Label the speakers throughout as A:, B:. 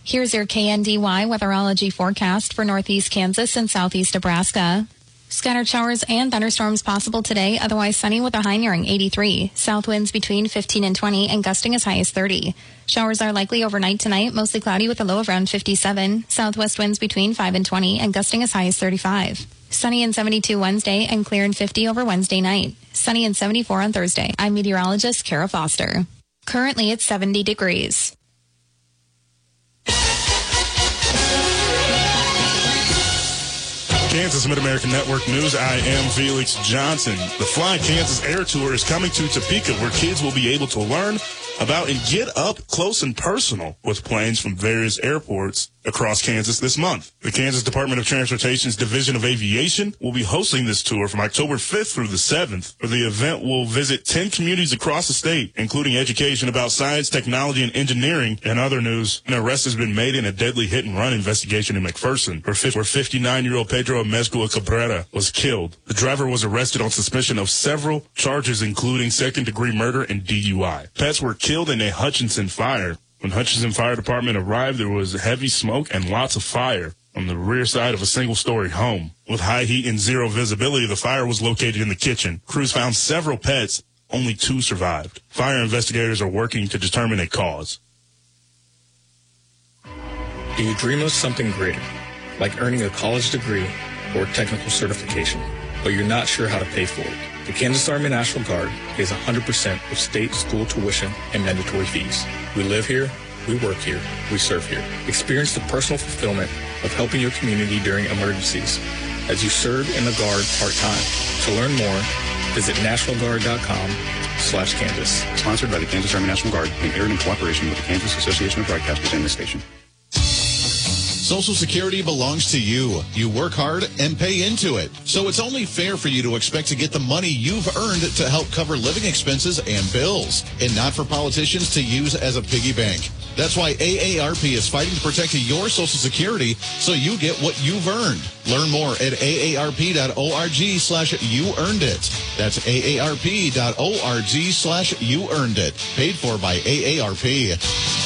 A: Here's your KNDY weatherology forecast for northeast Kansas and southeast Nebraska. Scattered showers and thunderstorms possible today, otherwise sunny with a high nearing 83. South winds between 15 and 20 and gusting as high as 30. Showers are likely overnight tonight, mostly cloudy with a low of around 57. Southwest winds between 5 and 20 and gusting as high as 35. Sunny and 72 Wednesday and clear and 50 over Wednesday night. Sunny and 74 on Thursday. I'm meteorologist Kara Foster. Currently it's 70 degrees.
B: Kansas Mid-American Network News. I am Felix Johnson. The Fly Kansas Air Tour is coming to Topeka, where kids will be able to learn about and get up close and personal with planes from various airports across Kansas this month. The Kansas Department of Transportation's Division of Aviation will be hosting this tour from October 5th through the 7th. The event will visit 10 communities across the state, including education about science, technology, and engineering. And other news, an arrest has been made in a deadly hit-and-run investigation in McPherson, where 59-year-old Pedro Mezcua Cabrera was killed. The driver was arrested on suspicion of several charges, including second-degree murder and DUI. Pets were killed in a Hutchinson fire. When Hutchinson Fire Department arrived, there was heavy smoke and lots of fire on the rear side of a single-story home. With high heat and zero visibility, the fire was located in the kitchen. Crews found several pets. Only 2 survived. Fire investigators are working to determine a cause.
C: Do you dream of something greater, like earning a college degree or technical certification, but you're not sure how to pay for it? The Kansas Army National Guard pays 100% of state school tuition and mandatory fees. We live here, we work here, we serve here. Experience the personal fulfillment of helping your community during emergencies as you serve in the Guard part-time. To learn more, visit nationalguard.com/Kansas.
D: Sponsored by the Kansas Army National Guard and aired in cooperation with the Kansas Association of Broadcasters and this station.
E: Social Security belongs to you. You work hard and pay into it. So it's only fair for you to expect to get the money you've earned to help cover living expenses and bills, and not for politicians to use as a piggy bank. That's why AARP is fighting to protect your Social Security so you get what you've earned. Learn more at aarp.org/youearnedit. That's aarp.org/youearnedit. Paid for by AARP.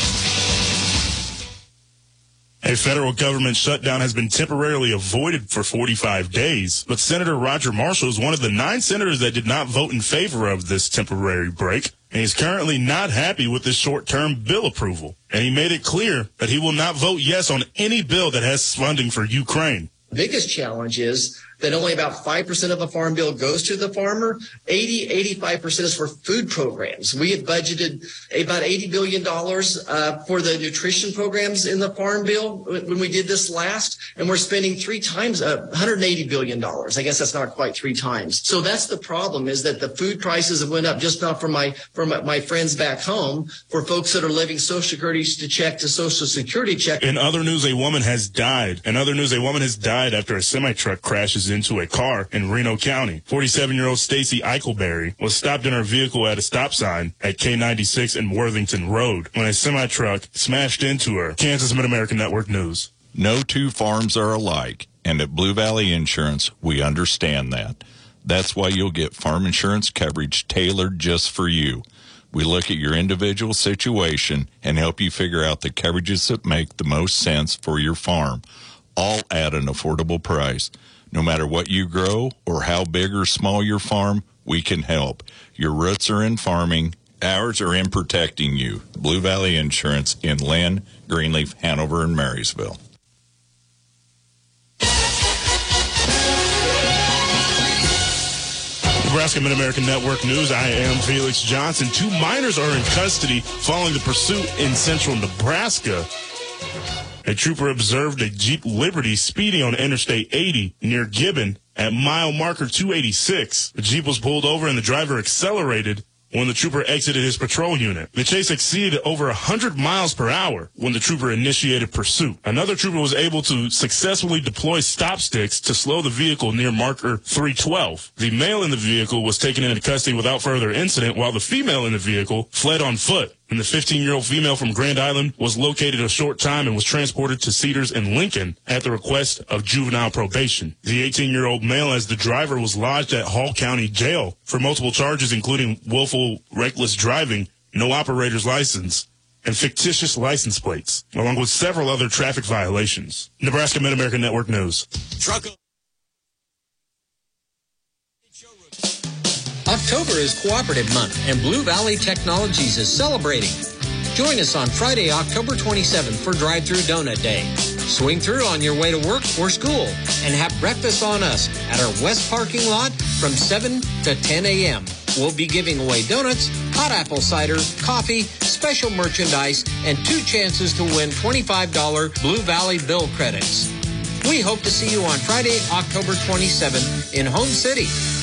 B: A federal government shutdown has been temporarily avoided for 45 days, but Senator Roger Marshall is one of the 9 senators that did not vote in favor of this temporary break, and he's currently not happy with this short-term bill approval. And he made it clear that he will not vote yes on any bill that has funding for Ukraine.
F: The biggest challenge is that only about 5% of the farm bill goes to the farmer. 85% is for food programs. We had budgeted about $80 billion for the nutrition programs in the farm bill when we did this last, and we're spending 3 times, $180 billion. I guess that's not quite 3 times. So that's the problem, is that the food prices have went up, just not for my friends back home, for folks that are living Social Security check to Social Security check.
B: In other news, a woman has died. After a semi-truck crashes into a car in Reno County. 47-year-old Stacy Eichelberry was stopped in her vehicle at a stop sign at K96 and Worthington Road when a semi-truck smashed into her. Kansas Mid-American Network News.
G: No 2 farms are alike, and at Blue Valley Insurance, we understand that. That's why you'll get farm insurance coverage tailored just for you. We look at your individual situation and help you figure out the coverages that make the most sense for your farm, all at an affordable price. No matter what you grow or how big or small your farm, we can help. Your roots are in farming. Ours are in protecting you. Blue Valley Insurance in Lynn, Greenleaf, Hanover, and Marysville.
B: Nebraska Mid-American Network News. I am Felix Johnson. 2 minors are in custody following the pursuit in central Nebraska. A trooper observed a Jeep Liberty speeding on Interstate 80 near Gibbon at mile marker 286. The Jeep was pulled over and the driver accelerated when the trooper exited his patrol unit. The chase exceeded over 100 miles per hour when the trooper initiated pursuit. Another trooper was able to successfully deploy stop sticks to slow the vehicle near marker 312. The male in the vehicle was taken into custody without further incident, while the female in the vehicle fled on foot. And the 15-year-old female from Grand Island was located a short time and was transported to Cedars and Lincoln at the request of juvenile probation. The 18-year-old male, as the driver, was lodged at Hall County Jail for multiple charges, including willful reckless driving, no operator's license, and fictitious license plates, along with several other traffic violations. Nebraska Mid-America Network News.
H: October is Cooperative Month, and Blue Valley Technologies is celebrating. Join us on Friday, October 27th for Drive-Thru Donut Day. Swing through on your way to work or school and have breakfast on us at our west parking lot from 7 to 10 a.m. We'll be giving away donuts, hot apple cider, coffee, special merchandise, and 2 chances to win $25 Blue Valley bill credits. We hope to see you on Friday, October 27th in Home City.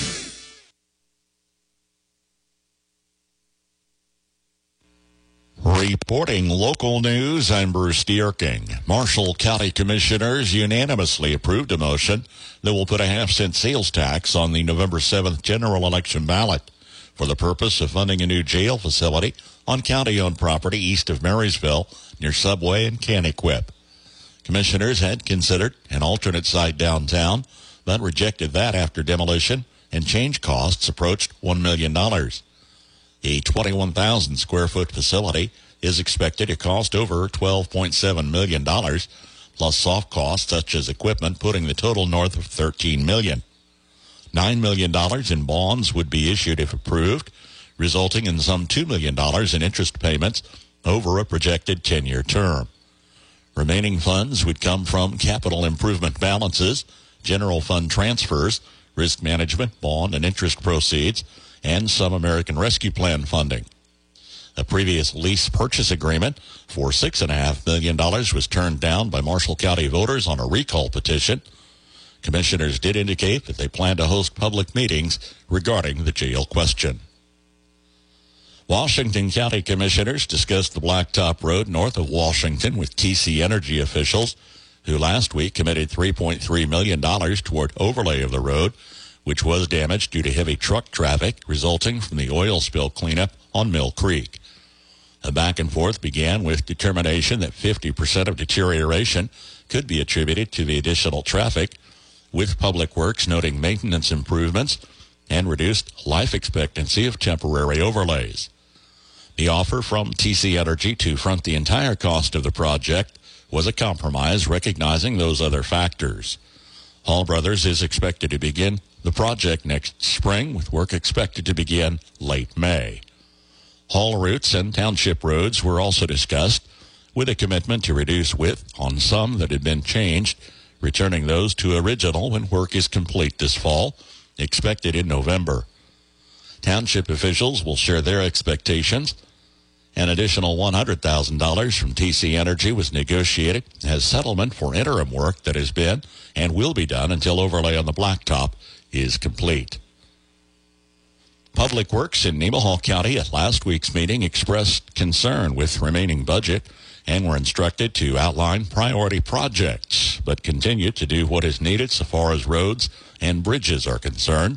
I: Reporting local news, I'm Bruce Dierking. Marshall County Commissioners unanimously approved a motion that will put a half-cent sales tax on the November 7th general election ballot for the purpose of funding a new jail facility on county-owned property east of Marysville near Subway and Caniquip. Commissioners had considered an alternate site downtown, but rejected that after demolition and change costs approached $1 million. A 21,000 square foot facility is expected to cost over $12.7 million, plus soft costs such as equipment, putting the total north of $13 million. $9 million in bonds would be issued if approved, resulting in some $2 million in interest payments over a projected 10-year term. Remaining funds would come from capital improvement balances, general fund transfers, risk management, bond and interest proceeds, and some American Rescue Plan funding. A previous lease purchase agreement for $6.5 million was turned down by Marshall County voters on a recall petition. Commissioners did indicate that they plan to host public meetings regarding the jail question. Washington County Commissioners discussed the Blacktop Road north of Washington with TC Energy officials, who last week committed $3.3 million toward overlay of the road, which was damaged due to heavy truck traffic resulting from the oil spill cleanup on Mill Creek. A back and forth began with determination that 50% of deterioration could be attributed to the additional traffic, with Public Works noting maintenance improvements and reduced life expectancy of temporary overlays. The offer from TC Energy to front the entire cost of the project was a compromise, recognizing those other factors. Hall Brothers is expected to begin the project next spring, with work expected to begin late May. Hall routes and township roads were also discussed, with a commitment to reduce width on some that had been changed, returning those to original when work is complete this fall, expected in November. Township officials will share their expectations. An additional $100,000 from TC Energy was negotiated as settlement for interim work that has been and will be done until overlay on the blacktop is complete. Public Works in Nemaha County at last week's meeting expressed concern with remaining budget and were instructed to outline priority projects, but continue to do what is needed so far as roads and bridges are concerned.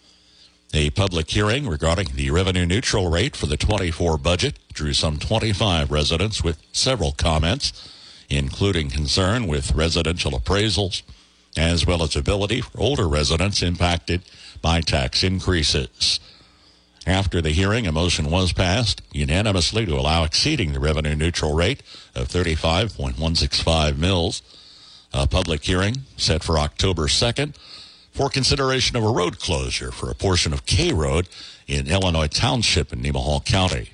I: A public hearing regarding the revenue neutral rate for the 24 budget drew some 25 residents with several comments, including concern with residential appraisals, as well as ability for older residents impacted by tax increases. After the hearing, a motion was passed unanimously to allow exceeding the revenue neutral rate of 35.165 mils. A public hearing set for October 2nd for consideration of a road closure for a portion of K Road in Illinois Township in Nemaha County.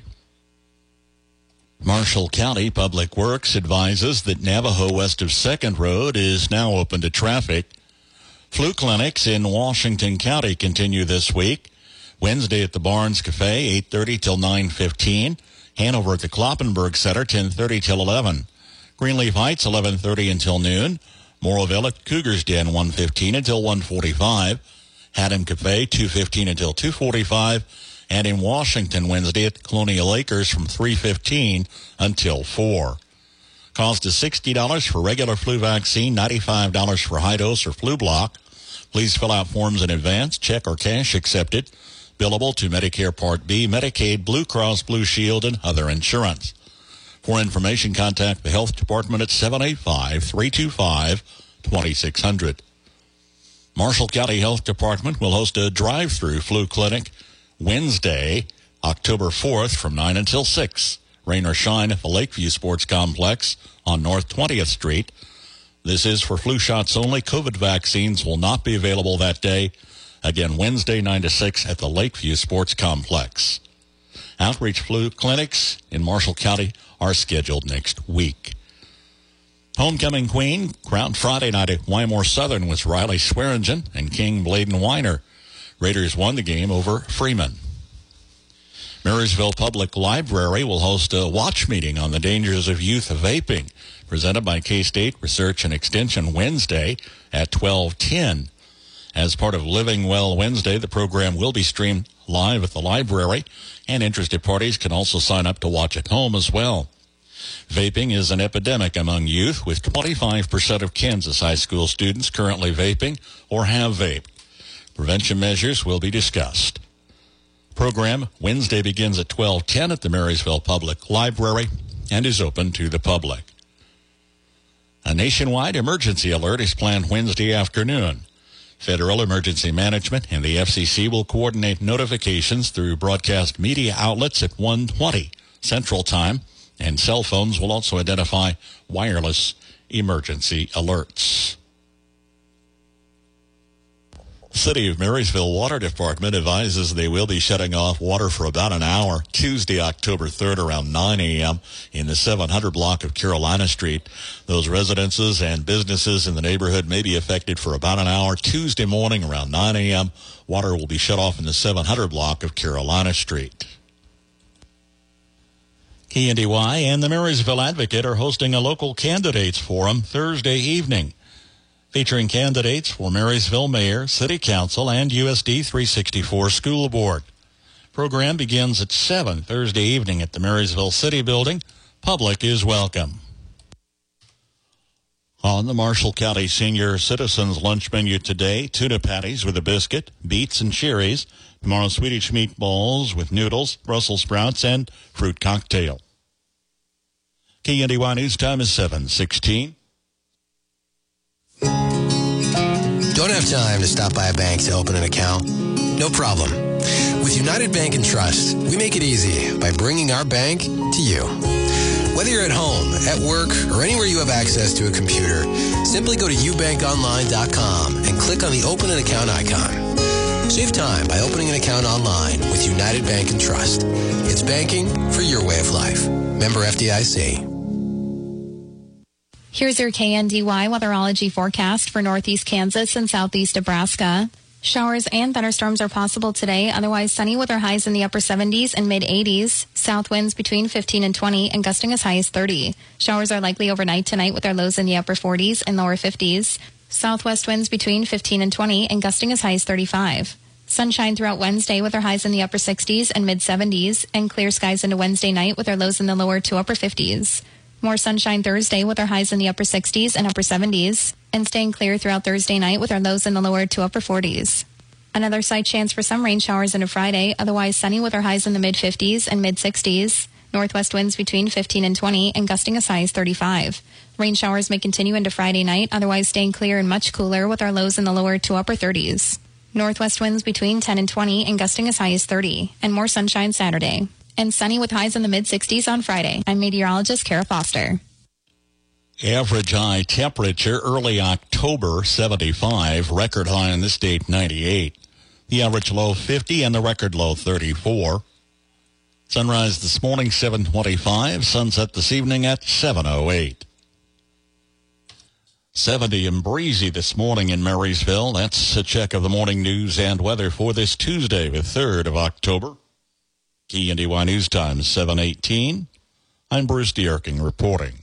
I: Marshall County Public Works advises that Navajo west of 2nd Road is now open to traffic. Flu clinics in Washington County continue this week. Wednesday at the Barnes Cafe, 8:30 till 9:15. Hanover at the Kloppenberg Center, 10:30 till 11. Greenleaf Heights, 11:30 until noon. Morrowville at Cougar's Den, 1:15 until 1:45. Haddam Cafe, 2:15 until 2:45. And in Washington, Wednesday at Colonial Acres from 3:15 until 4. Cost is $60 for regular flu vaccine, $95 for high dose or flu block. Please fill out forms in advance, check or cash accepted. Billable to Medicare Part B, Medicaid, Blue Cross Blue Shield, and other insurance. For information, contact the Health Department at 785-325-2600. Marshall County Health Department will host a drive-through flu clinic Wednesday, October 4th from 9 until 6. rain or shine at the Lakeview Sports Complex on North 20th Street. This is for flu shots only. COVID vaccines will not be available that day. Again, Wednesday 9 to 6 at the Lakeview Sports Complex. Outreach flu clinics in Marshall County are scheduled next week. Homecoming Queen crowned Friday night at Wymore Southern was Riley Swearingen and King Bladen Weiner. Raiders won the game over Freeman. Marysville Public Library will host a watch meeting on the dangers of youth vaping, presented by K-State Research and Extension Wednesday at 12:10. As part of Living Well Wednesday, the program will be streamed live at the library, and interested parties can also sign up to watch at home as well. Vaping is an epidemic among youth, with 25% of Kansas high school students currently vaping or have vaped. Prevention measures will be discussed. Program Wednesday begins at 12:10 at the Marysville Public Library and is open to the public. A nationwide emergency alert is planned Wednesday afternoon. Federal Emergency Management and the FCC will coordinate notifications through broadcast media outlets at 1:20 Central Time, and cell phones will also identify wireless emergency alerts. City of Marysville Water Department advises they will be shutting off water for about an hour Tuesday, October 3rd around 9 a.m. in the 700 block of Carolina Street. Those residences and businesses in the neighborhood may be affected for about an hour Tuesday morning around 9 a.m. Water will be shut off in the 700 block of Carolina Street. KNDY and the Marysville Advocate are hosting a local candidates forum Thursday evening, featuring candidates for Marysville Mayor, City Council, and USD 364 School Board. Program begins at 7 Thursday evening at the Marysville City Building. Public is welcome. On the Marshall County Senior Citizens Lunch menu today, tuna patties with a biscuit, beets and cherries. Tomorrow, Swedish meatballs with noodles, Brussels sprouts, and fruit cocktail. KNDY News Time is 7:16.
J: Don't have time to stop by a bank to open an account? No problem. With United Bank and Trust, we make it easy by bringing our bank to you. Whether you're at home, at work, or anywhere you have access to a computer, simply go to ubankonline.com and click on the Open an Account icon. Save time by opening an account online with United Bank and Trust. It's banking for your way of life. Member FDIC.
A: Here's your KNDY weatherology forecast for northeast Kansas and southeast Nebraska. Showers and thunderstorms are possible today, otherwise sunny with our highs in the upper 70s and mid-80s. South winds between 15 and 20 and gusting as high as 30. Showers are likely overnight tonight with our lows in the upper 40s and lower 50s. Southwest winds between 15 and 20 and gusting as high as 35. Sunshine throughout Wednesday with our highs in the upper 60s and mid-70s, and clear skies into Wednesday night with our lows in the lower to upper 50s. More sunshine Thursday with our highs in the upper 60s and upper 70s, and staying clear throughout Thursday night with our lows in the lower to upper 40s. Another slight chance for some rain showers into Friday, otherwise sunny with our highs in the mid-50s and mid-60s. Northwest winds between 15 and 20 and gusting as high as 35. Rain showers may continue into Friday night, otherwise staying clear and much cooler with our lows in the lower to upper 30s. Northwest winds between 10 and 20 and gusting as high as 30, and more sunshine Saturday. And sunny with highs in the mid-60s on Friday. I'm meteorologist Kara Foster.
I: Average high temperature early October 75, record high in this date 98. The average low 50 and the record low 34. Sunrise this morning 7:25, sunset this evening at 7:08. 70 and breezy this morning in Marysville. That's a check of the morning news and weather for this Tuesday, the 3rd of October. KNDY News Time 7:18. I'm Bruce Dierking reporting.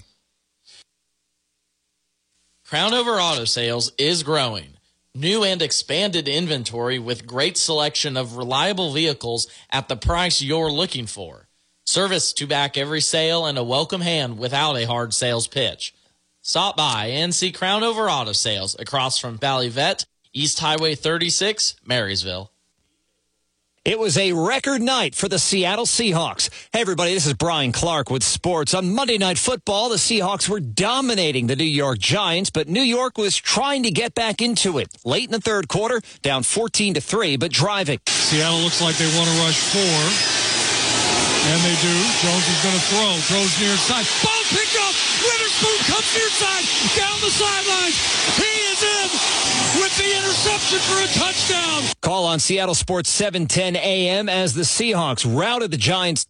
K: Crownover Auto Sales is growing. New and expanded inventory with great selection of reliable vehicles at the price you're looking for. Service to back every sale and a welcome hand without a hard sales pitch. Stop by and see Crownover Auto Sales across from Valley Vet, East Highway 36, Marysville.
L: It was a record night for the Seattle Seahawks. Hey, everybody, this is Brian Clark with sports. On Monday Night Football, the Seahawks were dominating the New York Giants, but New York was trying to get back into it. Late in the third quarter, down 14-3, but driving.
M: Seattle looks like they want to rush 4. And they do. Jones is going to throw. Throws near side. Ball picked up. Witherspoon comes near side. Down the sidelines. He is in with the interception for a touchdown.
L: Call on Seattle Sports 7:10 a.m. as the Seahawks routed the Giants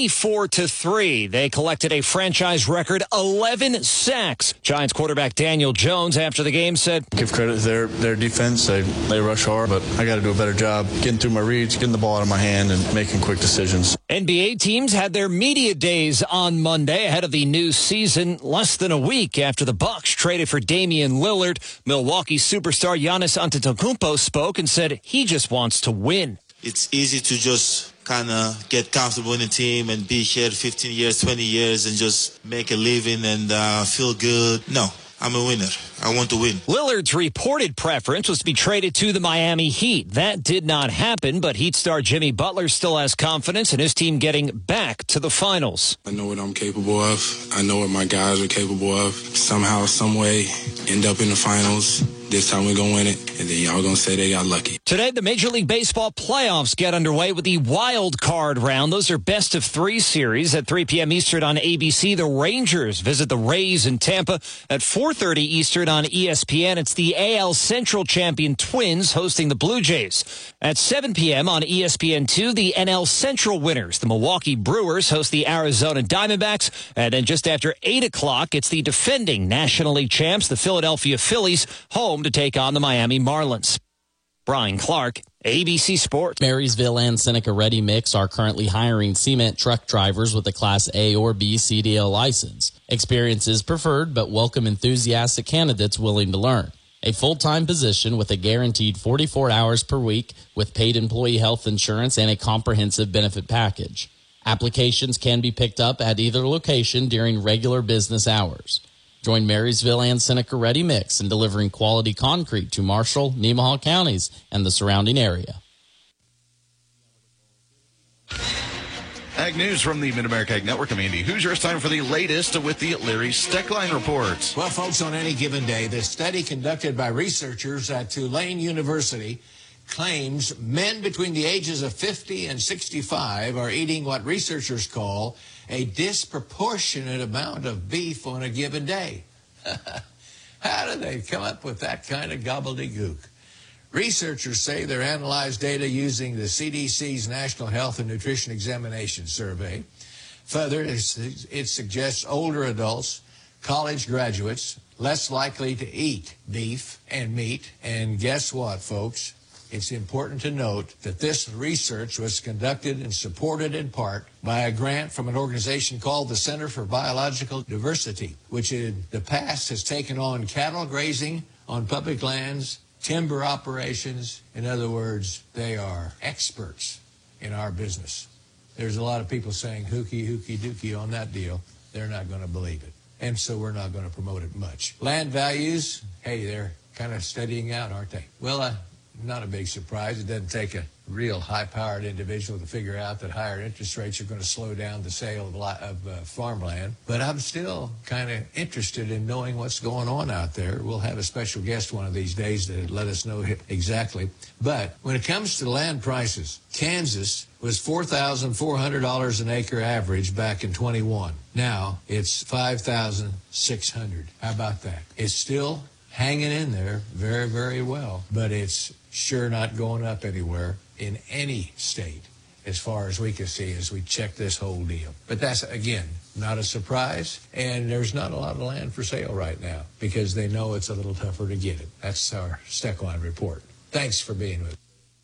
L: 24-3. They collected a franchise record 11 sacks. Giants quarterback Daniel Jones after the game said,
N: "Give credit to their defense. They rush hard, but I got to do a better job getting through my reads, getting the ball out of my hand, and making quick decisions."
L: NBA teams had their media days on Monday ahead of the new season, less than a week after the Bucks traded for Damian Lillard. Milwaukee superstar Giannis Antetokounmpo spoke and said he just wants to win.
O: It's easy to just kind of get comfortable in the team and be here 15 years, 20 years, and just make a living and feel good. No. I'm a winner. I want to win.
L: Lillard's reported preference was to be traded to the Miami Heat. That did not happen, but Heat star Jimmy Butler still has confidence in his team getting back to the finals.
P: I know what I'm capable of. I know what my guys are capable of. Somehow, some way, end up in the finals. This time we're going to win it, and then y'all going to say they got lucky.
L: Today, the Major League Baseball playoffs get underway with the wild card round. Those are best of 3 series at 3 p.m. Eastern on ABC. The Rangers visit the Rays in Tampa at 4:30 Eastern on ESPN. It's the AL Central champion Twins hosting the Blue Jays. At 7 p.m. on ESPN2, the NL Central winners, the Milwaukee Brewers, host the Arizona Diamondbacks. And then just after 8 o'clock, it's the defending National League champs, the Philadelphia Phillies, home to take on the Miami Marlins. Brian Clark, ABC Sports.
K: Marysville and Seneca Ready Mix are currently hiring cement truck drivers with a Class A or B CDL license. Experience is preferred, but welcome enthusiastic candidates willing to learn. A full-time position with a guaranteed 44 hours per week with paid employee health insurance and a comprehensive benefit package. Applications can be picked up at either location during regular business hours. Join Marysville and Seneca Ready Mix in delivering quality concrete to Marshall, Nemaha counties, and the surrounding area.
E: Ag News from the Mid-America Ag Network. I'm Andy Hoosier. It's time for the latest with the Larry Steckline Report.
Q: Well, folks, on any given day, the study conducted by researchers at Tulane University claims men between the ages of 50 and 65 are eating what researchers call a disproportionate amount of beef on a given day. How do they come up with that kind of gobbledygook? Researchers say they analyzed data using the CDC's National Health and Nutrition Examination Survey. Further, it suggests older adults, college graduates, less likely to eat beef and meat. And guess what, folks? It's important to note that this research was conducted and supported in part by a grant from an organization called the Center for Biological Diversity, which in the past has taken on cattle grazing on public lands, timber operations. In other words, they are experts in our business. There's a lot of people saying hooky dookie on that deal. They're not going to believe it. And so we're not going to promote it much. Land values, hey, they're kind of steadying out, aren't they? Well, not a big surprise. It doesn't take a real high-powered individual to figure out that higher interest rates are going to slow down the sale of farmland. But I'm still kind of interested in knowing what's going on out there. We'll have a special guest one of these days to let us know exactly. But when it comes to land prices, Kansas was $4,400 an acre average back in 21. Now it's $5,600. How about that? It's still hanging in there very, very well, but it's sure not going up anywhere in any state as far as we can see as we check this whole deal. But that's, again, not a surprise, and there's not a lot of land for sale right now because they know it's a little tougher to get it. That's our Steckline Report. Thanks for being with us.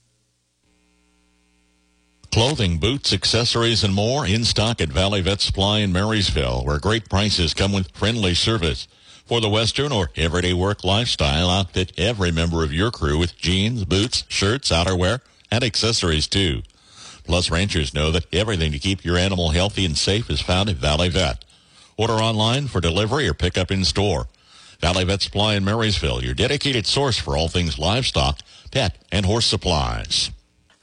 I: Clothing, boots, accessories, and more in stock at Valley Vet Supply in Marysville, where great prices come with friendly service. For the Western or everyday work lifestyle, outfit every member of your crew with jeans, boots, shirts, outerwear, and accessories too. Plus, ranchers know that everything to keep your animal healthy and safe is found at Valley Vet. Order online for delivery or pick up in store. Valley Vet Supply in Marysville, your dedicated source for all things livestock, pet, and horse supplies.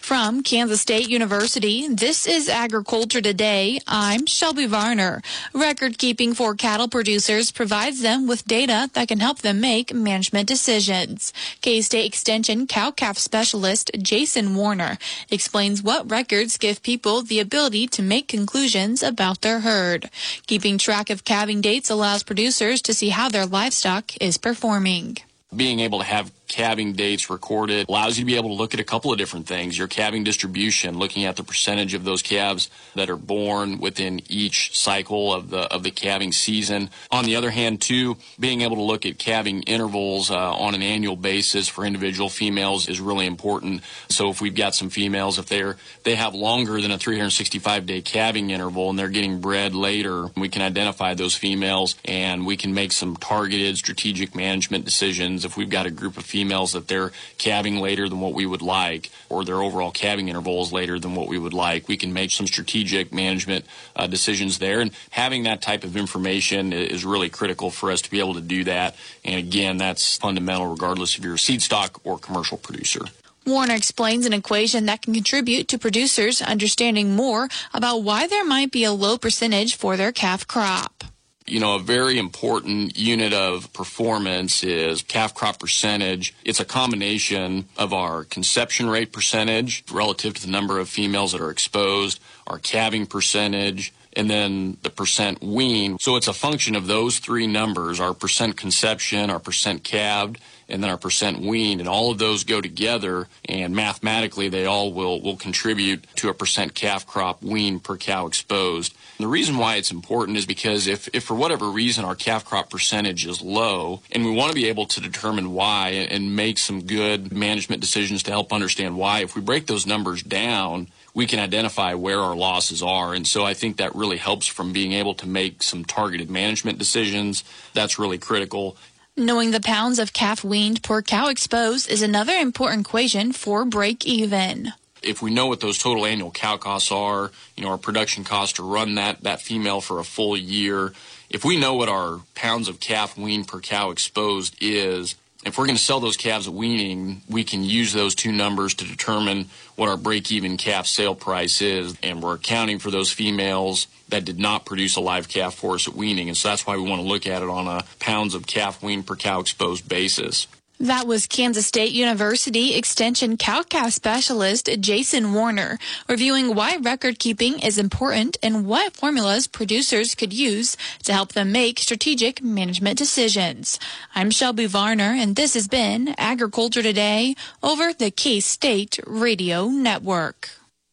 R: From Kansas State University, this is Agriculture Today. I'm Shelby Varner. Record keeping for cattle producers provides them with data that can help them make management decisions. K-State Extension cow-calf specialist Jason Warner explains what records give people the ability to make conclusions about their herd. Keeping track of calving dates allows producers to see how their livestock is performing.
S: Being able to have calving dates recorded allows you to be able to look at a couple of different things. Your calving distribution, looking at the percentage of those calves that are born within each cycle of the calving season. On the other hand, too, being able to look at calving intervals on an annual basis for individual females is really important. So if we've got some females, if they have longer than a 365-day calving interval and they're getting bred later, we can identify those females and we can make some targeted strategic management decisions. If we've got a group of females that they're calving later than what we would like, or their overall calving interval is later than what we would like, we can make some strategic management decisions there. And having that type of information is really critical for us to be able to do that. And again, that's fundamental regardless if you're a seed stock or commercial producer.
R: Warner explains an equation that can contribute to producers understanding more about why there might be a low percentage for their calf crop.
S: You know, a very important unit of performance is calf crop percentage. It's a combination of our conception rate percentage relative to the number of females that are exposed, our calving percentage, and then the percent wean. So it's a function of those three numbers, our percent conception, our percent calved, and then our percent weaned, and all of those go together, and mathematically they all will contribute to a percent calf crop weaned per cow exposed. And the reason why it's important is because if for whatever reason our calf crop percentage is low, and we want to be able to determine why and make some good management decisions to help understand why, if we break those numbers down, we can identify where our losses are. And so I think that really helps from being able to make some targeted management decisions. That's really critical.
R: Knowing the pounds of calf weaned per cow exposed is another important equation for break even.
S: If we know what those total annual cow costs are, you know, our production cost to run that female for a full year, if we know what our pounds of calf weaned per cow exposed is, if we're going to sell those calves at weaning, we can use those two numbers to determine what our break-even calf sale price is, and we're accounting for those females that did not produce a live calf for us at weaning, and so that's why we want to look at it on a pounds of calf weaned per cow exposed basis.
R: That was Kansas State University Extension cow-calf specialist Jason Warner, reviewing why record keeping is important and what formulas producers could use to help them make strategic management decisions. I'm Shelby Varner, and this has been Agriculture Today over the K-State Radio Network.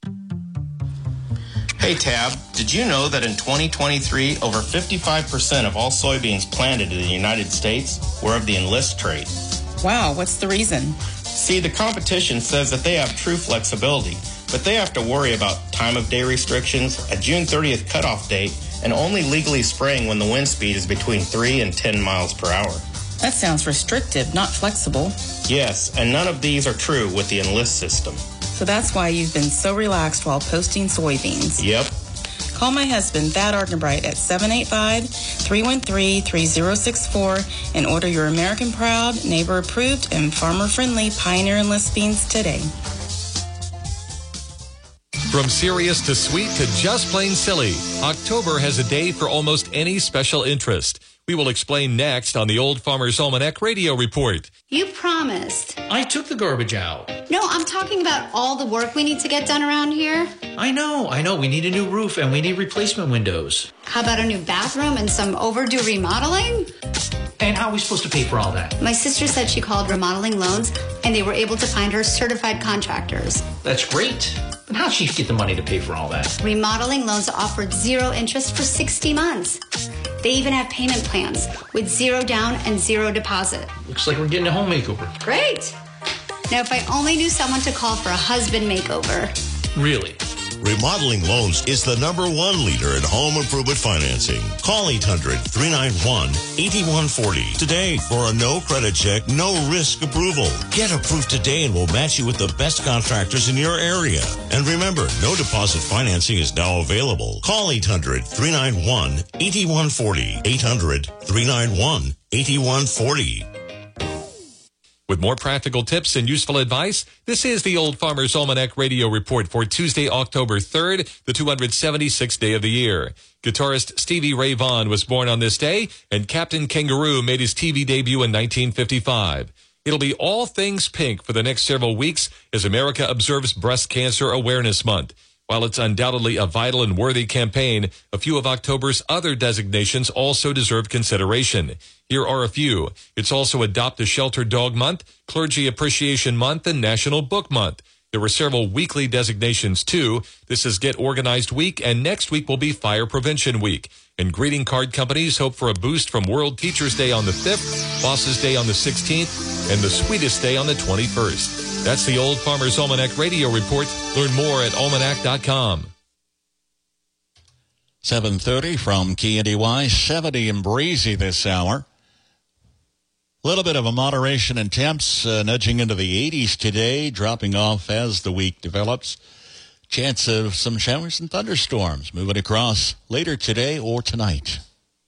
T: Hey Tab, did you know that in 2023, over 55% of all soybeans planted in the United States were of the enlist trait?
U: Wow, what's the reason?
T: See, the competition says that they have true flexibility, but they have to worry about time of day restrictions, a June 30th cutoff date, and only legally spraying when the wind speed is between 3 and 10 miles per hour.
U: That sounds restrictive, not flexible.
T: Yes, and none of these are true with the enlist system.
U: So that's why you've been so relaxed while posting soybeans.
T: Yep.
U: Call my husband, Thad Ardenbright, at 785-313-3064 and order your American Proud, neighbor-approved, and farmer-friendly Pioneer Enlist beans today.
V: From serious to sweet to just plain silly, October has a day for almost any special interest. We will explain next on the Old Farmer's Almanac Radio Report.
W: You promised.
X: I took the garbage out.
W: No, I'm talking about all the work we need to get done around here.
X: I know. We need a new roof and we need replacement windows.
W: How about a new bathroom and some overdue remodeling?
X: And how are we supposed to pay for all that?
W: My sister said she called Remodeling Loans and they were able to find her certified contractors.
X: That's great. But how'd she get the money to pay for all that?
W: Remodeling Loans offered 0 interest for 60 months. They even have payment plans with 0 down and 0 deposit.
X: Looks like we're getting a home makeover.
W: Great. Now, if I only knew someone to call for a husband makeover.
X: Really?
Y: Remodeling Loans is the #1 leader in home improvement financing. Call 800-391-8140 today for a no credit check, no risk approval. Get approved today and we'll match you with the best contractors in your area. And remember, no deposit financing is now available. Call 800-391-8140. 800-391-8140.
V: With more practical tips and useful advice, this is the Old Farmer's Almanac Radio Report for Tuesday, October 3rd, the 276th day of the year. Guitarist Stevie Ray Vaughan was born on this day, and Captain Kangaroo made his TV debut in 1955. It'll be all things pink for the next several weeks as America observes Breast Cancer Awareness Month. While it's undoubtedly a vital and worthy campaign, a few of October's other designations also deserve consideration. Here are a few. It's also Adopt a Shelter Dog Month, Clergy Appreciation Month, and National Book Month. There were several weekly designations, too. This is Get Organized Week, and next week will be Fire Prevention Week. And greeting card companies hope for a boost from World Teachers Day on the 5th, Bosses Day on the 16th, and the Sweetest Day on the 21st. That's the Old Farmer's Almanac Radio Report. Learn more at almanac.com.
I: 7:30 from KNDY, 70 and breezy this hour. A little bit of a moderation in temps, nudging into the 80s today, dropping off as the week develops. Chance of some showers and thunderstorms moving across later today or tonight.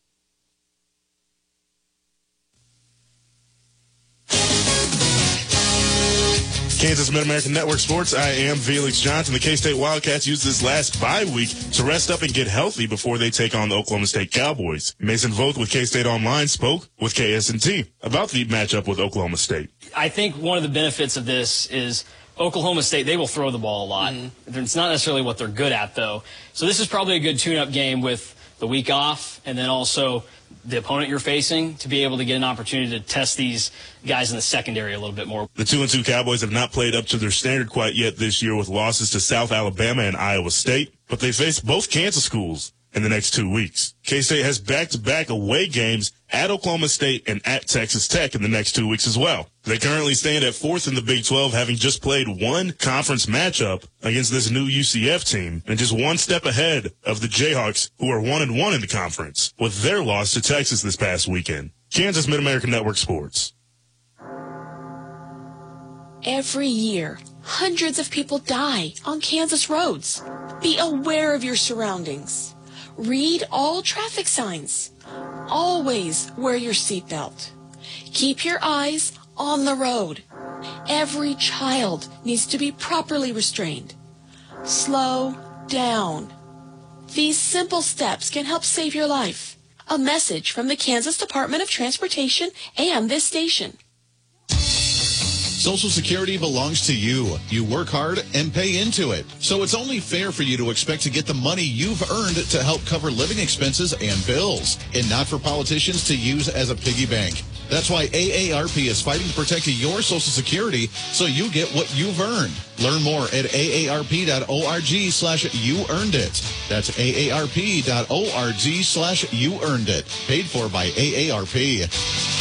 B: Kansas Mid-American Network Sports, I am Felix Johnson. The K-State Wildcats used this last bye week to rest up and get healthy before they take on the Oklahoma State Cowboys. Mason Voth with K-State Online spoke with KSNT about the matchup with Oklahoma State.
C: I think one of the benefits of this is Oklahoma State, they will throw the ball a lot. It's not necessarily what they're good at, though. So this is probably a good tune-up game with the week off and then also the opponent you're facing to be able to get an opportunity to test these guys in the secondary a little bit more.
B: The 2-2 Cowboys have not played up to their standard quite yet this year with losses to South Alabama and Iowa State, but they face both Kansas schools in the next 2 weeks. K-State has back-to-back away games at Oklahoma State and at Texas Tech in the next 2 weeks as well. They currently stand at 4th in the Big 12, having just played one conference matchup against this new UCF team, and just one step ahead of the Jayhawks, who are 1-1 in the conference, with their loss to Texas this past weekend. Kansas Mid-American Network Sports.
D: Every year, hundreds of people die on Kansas roads. Be aware of your surroundings. Read all traffic signs. Always wear your seatbelt. Keep your eyes on the road. Every child needs to be properly restrained. Slow down. These simple steps can help save your life. A message from the Kansas Department of Transportation and this station.
E: Social Security belongs to you. You work hard and pay into it. So it's only fair for you to expect to get the money you've earned to help cover living expenses and bills, and not for politicians to use as a piggy bank. That's why AARP is fighting to protect your Social Security so you get what you've earned. Learn more at aarp.org/youearnedit. That's aarp.org/youearnedit. Paid for by AARP.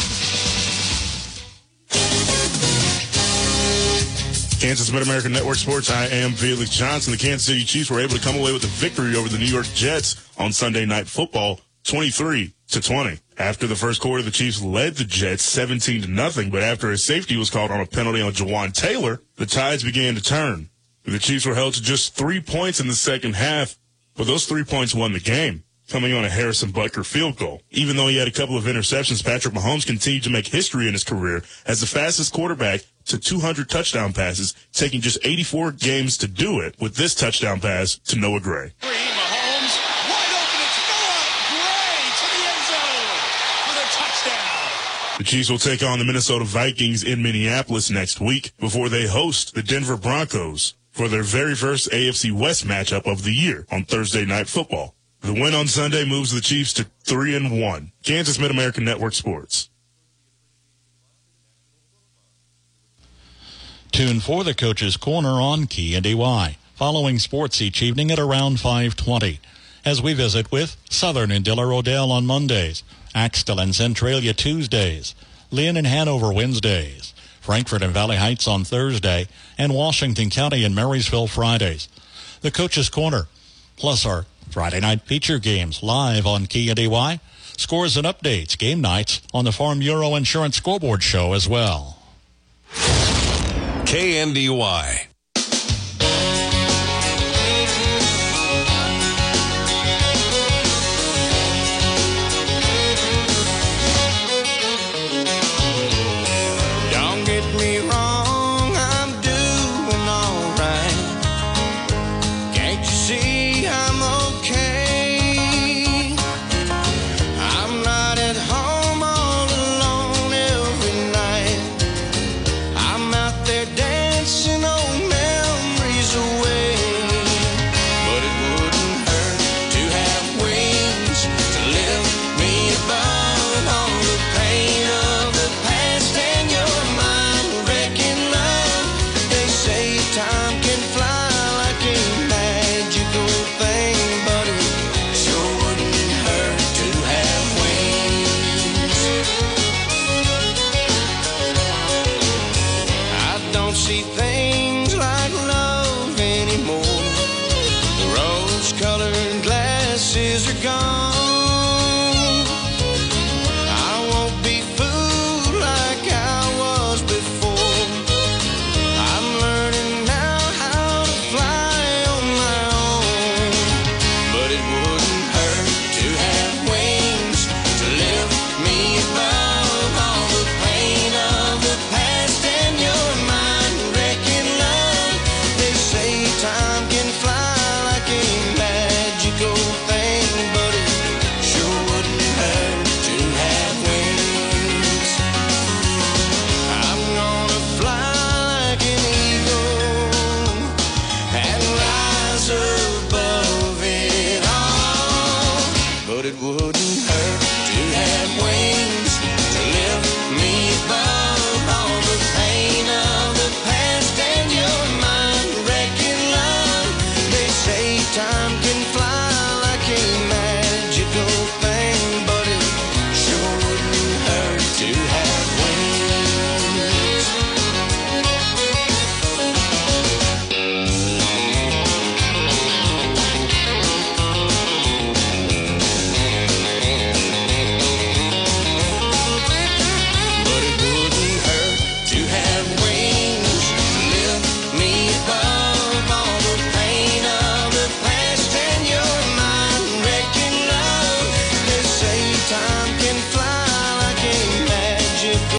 B: Kansas Mid-American Network Sports, I am Felix Johnson. The Kansas City Chiefs were able to come away with a victory over the New York Jets on Sunday Night Football, 23-20. After the first quarter, the Chiefs led the Jets 17-0, but after a safety was called on a penalty on Jawan Taylor, the tides began to turn. The Chiefs were held to just 3 points in the second half, but those 3 points won the game, coming on a Harrison Butker field goal. Even though he had a couple of interceptions, Patrick Mahomes continued to make history in his career as the fastest quarterback to 200 touchdown passes, taking just 84 games to do it with this touchdown pass to Noah Gray.
F: Mahomes, wide open, it's Noah Gray to the end zone for the touchdown.
B: The Chiefs will take on the Minnesota Vikings in Minneapolis next week before they host the Denver Broncos for their very first AFC West matchup of the year on Thursday Night Football. The win on Sunday moves the Chiefs to 3-1. Kansas Mid-American Network Sports.
I: Tune for the Coach's Corner on KNDY, following sports each evening at around 5:20. As we visit with Southern and Diller Odell on Mondays, Axtell and Centralia Tuesdays, Lynn and Hanover Wednesdays, Frankfort and Valley Heights on Thursday, and Washington County and Marysville Fridays. The Coach's Corner, plus our Friday night feature games live on KNDY, scores and updates, game nights on the Farm Bureau Insurance Scoreboard Show as well.
G: KNDY.